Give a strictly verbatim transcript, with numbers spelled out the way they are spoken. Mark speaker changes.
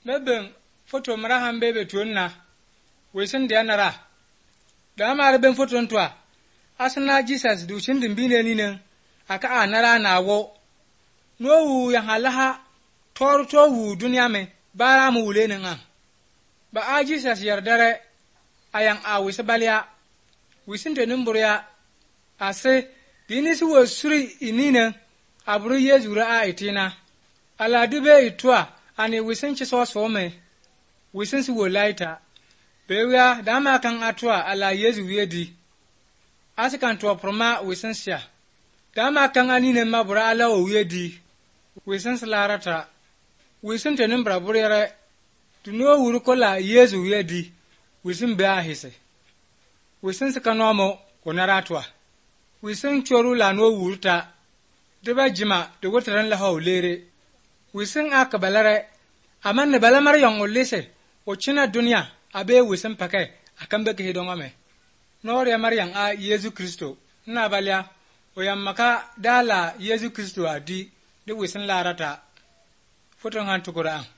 Speaker 1: Meben foto mara hambe be tuonna wesin dia nara da mara ben foto ntwa asna Jesus du chindin bine ni nen aka anara na wo no wu ya halaha tor to wu duniya me bara mu wule nen an ba a Jesus yardare ayan a wisa balya wisin de numburya ase dini su wo suri inine abru yezura a itina ala dube itwa ani wisin chi so so me wisin si wo laita bewia dama kan atwa ala yezu wedi asikan to proma wisin sia dama kan ani ne mabura ala o wedi wisin salarata wisin tenin braburere tuno wuru kola yezu wedi wisin be ahise wisin sikanomo konaratwa wisin choru la no wurta deba jima de wotran la hawlere wisin akabalare aman ne balamar yon olise o china dunia abe wisin pake akambe ke hidongame nore maryan a Yesu Kristo na balya o yammaka dala Yesu Kristo adi de wisin larata foton han tukura